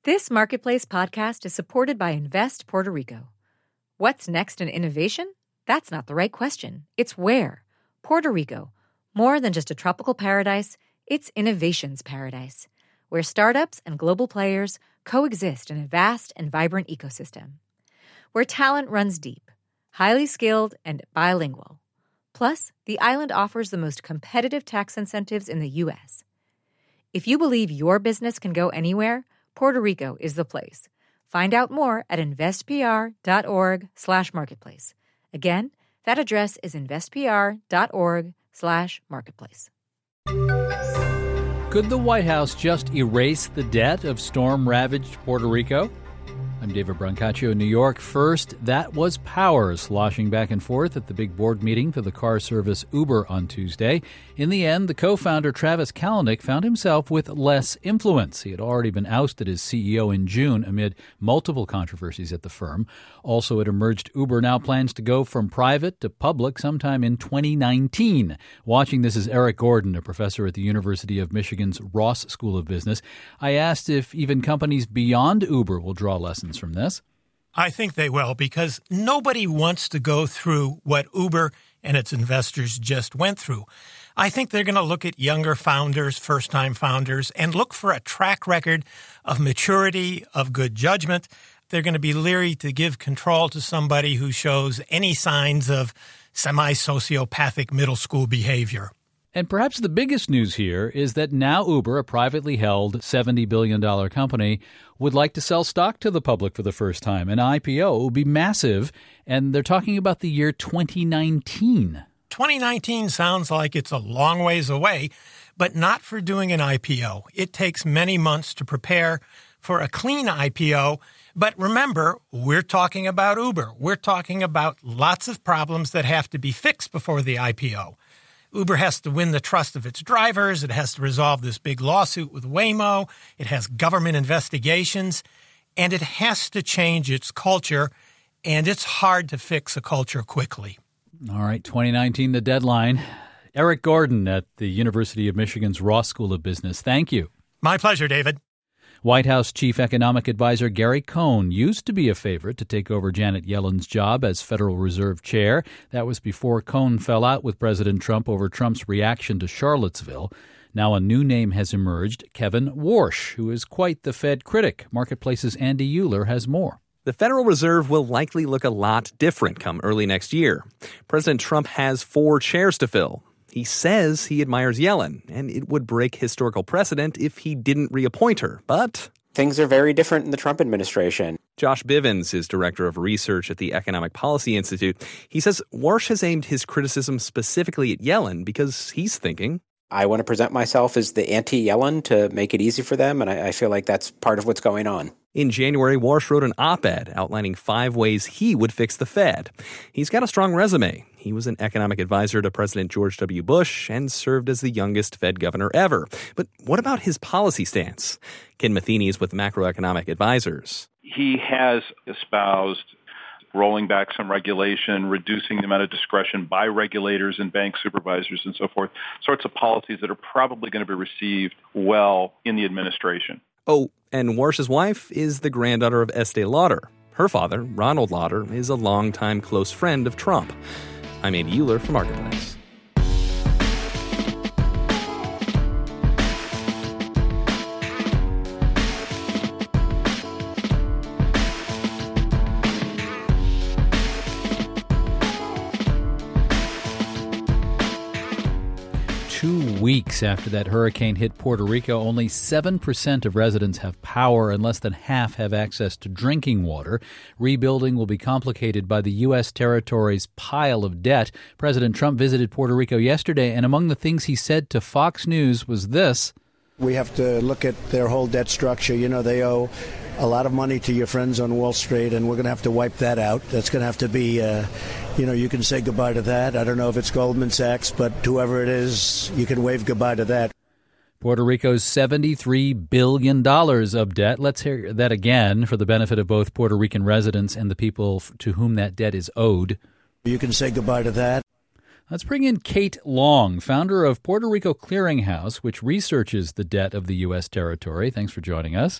This Marketplace podcast is supported by Invest Puerto Rico. What's next in innovation? That's not the right question. It's where. Puerto Rico. More than just a tropical paradise, it's innovation's paradise, where startups and global players coexist in a vast and vibrant ecosystem. Where talent runs deep, highly skilled, and bilingual. Plus, the island offers the most competitive tax incentives in the U.S. If you believe your business can go anywhere, Puerto Rico is the place. Find out more at investpr.org/marketplace. Again, that address is investpr.org/marketplace. Could the White House just erase the debt of storm-ravaged Puerto Rico? I'm David Brancaccio in New York. First, that was power sloshing back and forth at the big board meeting for the car service Uber on Tuesday. In the end, the co-founder Travis Kalanick found himself with less influence. He had already been ousted as CEO in June amid multiple controversies at the firm. Also, it emerged Uber now plans to go from private to public sometime in 2019. Watching this is Eric Gordon, a professor at the University of Michigan's Ross School of Business. I asked if even companies beyond Uber will draw lessons from this. I think they will, because nobody wants to go through what Uber and its investors just went through. I think they're going to look at younger founders, first-time founders, and look for a track record of maturity, of good judgment. They're going to be leery to give control to somebody who shows any signs of semi-sociopathic middle school behavior. And perhaps the biggest news here is that now Uber, a privately held $70 billion company, would like to sell stock to the public for the first time. An IPO will be massive, and they're talking about the year 2019. 2019 sounds like it's a long ways away, but not for doing an IPO. It takes many months to prepare for a clean IPO. But remember, we're talking about Uber. We're talking about lots of problems that have to be fixed before the IPO. Uber has to win the trust of its drivers. It has to resolve this big lawsuit with Waymo. It has government investigations, and it has to change its culture, and it's hard to fix a culture quickly. All right, 2019, the deadline. Eric Gordon at the University of Michigan's Ross School of Business. Thank you. My pleasure, David. White House Chief Economic Advisor Gary Cohn used to be a favorite to take over Janet Yellen's job as Federal Reserve Chair. That was before Cohn fell out with President Trump over Trump's reaction to Charlottesville. Now a new name has emerged, Kevin Warsh, who is quite the Fed critic. Marketplace's Andy Euler has more. The Federal Reserve will likely look a lot different come early next year. President Trump has 4 chairs to fill. He says he admires Yellen, and it would break historical precedent if he didn't reappoint her. But things are very different in the Trump administration. Josh Bivens is director of research at the Economic Policy Institute. He says Warsh has aimed his criticism specifically at Yellen because he's thinking, I want to present myself as the anti-Yellen to make it easy for them, and I feel like that's part of what's going on. In January, Warsh wrote an op-ed outlining 5 ways he would fix the Fed. He's got a strong resume. He was an economic advisor to President George W. Bush and served as the youngest Fed governor ever. But what about his policy stance? Ken Matheny is with Macroeconomic Advisors. He has espoused rolling back some regulation, reducing the amount of discretion by regulators and bank supervisors and so forth, sorts of policies that are probably going to be received well in the administration. Oh, and Warsh's wife is the granddaughter of Estee Lauder. Her father, Ronald Lauder, is a longtime close friend of Trump. I'm Andy Euler for Marketplace. 2 weeks after that hurricane hit Puerto Rico, only 7% of residents have power and less than half have access to drinking water. Rebuilding will be complicated by the U.S. territory's pile of debt. President Trump visited Puerto Rico yesterday, and among the things he said to Fox News was this. We have to look at their whole debt structure. You know, they owe a lot of money to your friends on Wall Street, and we're going to have to wipe that out. That's going to have to be, you can say goodbye to that. I don't know if it's Goldman Sachs, but whoever it is, you can wave goodbye to that. Puerto Rico's $73 billion of debt. Let's hear that again for the benefit of both Puerto Rican residents and the people to whom that debt is owed. You can say goodbye to that. Let's bring in Kate Long, founder of Puerto Rico Clearinghouse, which researches the debt of the U.S. territory. Thanks for joining us.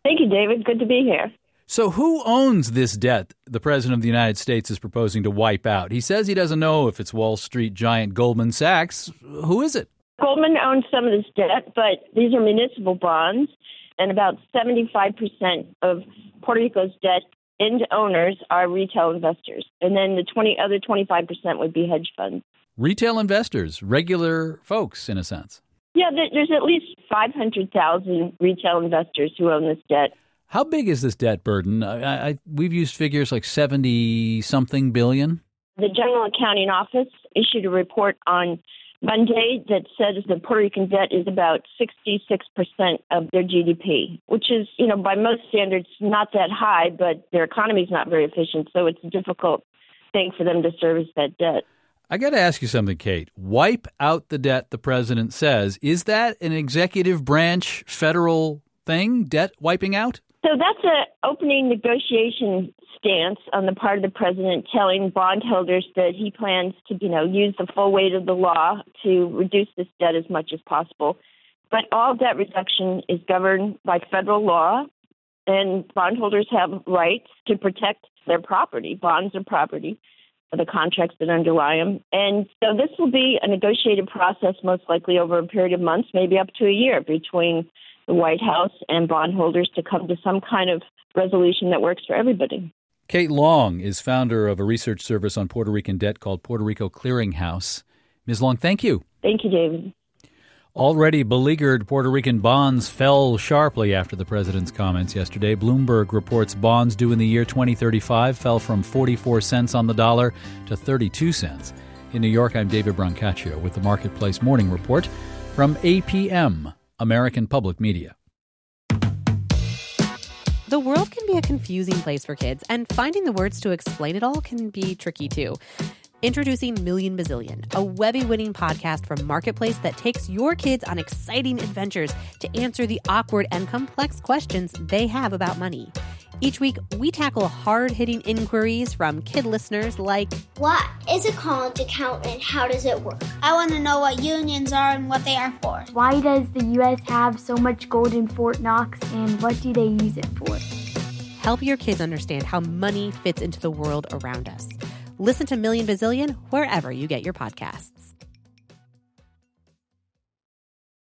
Thank you, David. Good to be here. So who owns this debt the President of the United States is proposing to wipe out? He says he doesn't know if it's Wall Street giant Goldman Sachs. Who is it? Goldman owns some of this debt, but these are municipal bonds, and about 75% of Puerto Rico's debt end owners are retail investors. And then the other 25% would be hedge funds. Retail investors, regular folks, in a sense. Yeah, there's at least 500,000 retail investors who own this debt. How big is this debt burden? We've used figures like 70-something billion. The General Accounting Office issued a report on Monday that says the Puerto Rican debt is about 66% of their GDP, which is, by most standards, not that high, but their economy is not very efficient, so it's a difficult thing for them to service that debt. I got to ask you something, Kate. Wipe out the debt, the president says. Is that an executive branch federal thing, debt wiping out? So that's an opening negotiation stance on the part of the president, telling bondholders that he plans to, use the full weight of the law to reduce this debt as much as possible. But all debt reduction is governed by federal law, and bondholders have rights to protect their property. Bonds are property, the contracts that underlie them. And so this will be a negotiated process, most likely over a period of months, maybe up to a year, between the White House and bondholders to come to some kind of resolution that works for everybody. Kate Long is founder of a research service on Puerto Rican debt called Puerto Rico Clearinghouse. Ms. Long, thank you. Thank you, David. Already beleaguered Puerto Rican bonds fell sharply after the president's comments yesterday. Bloomberg reports bonds due in the year 2035 fell from 44 cents on the dollar to 32 cents. In New York, I'm David Brancaccio with the Marketplace Morning Report from APM, American Public Media. The world can be a confusing place for kids, and finding the words to explain it all can be tricky too. Introducing Million Bazillion, a Webby-winning podcast from Marketplace that takes your kids on exciting adventures to answer the awkward and complex questions they have about money. Each week, we tackle hard-hitting inquiries from kid listeners like, what is a college account and how does it work? I want to know what unions are and what they are for. Why does the U.S. have so much gold in Fort Knox and what do they use it for? Help your kids understand how money fits into the world around us. Listen to Million Bazillion wherever you get your podcasts.